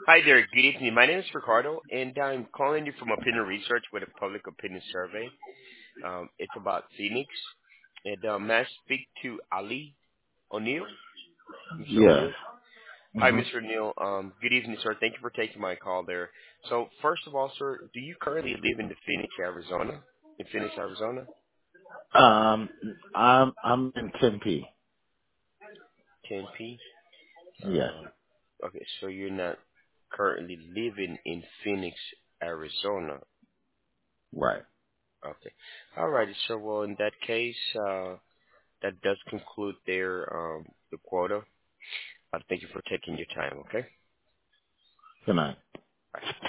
Hi there. Good evening. My name is Ricardo, and I'm calling you from Opinion Research with a public opinion survey. It's about Phoenix. And may I speak to Ali O'Neill? Mr. Yes. O'Neill? Hi, hmm Mr. O'Neill. Good evening, sir. Thank you for taking my call there. So, first of all, sir, do you currently live in the Phoenix, Arizona? In Phoenix, Arizona? I'm in Tempe. 10P? Yes. Okay, so you're not currently living in Phoenix, Arizona. Right. Okay. All righty, sir. Well, in that case, that does conclude the quota. Thank you for taking your time. Okay. Good night. Bye.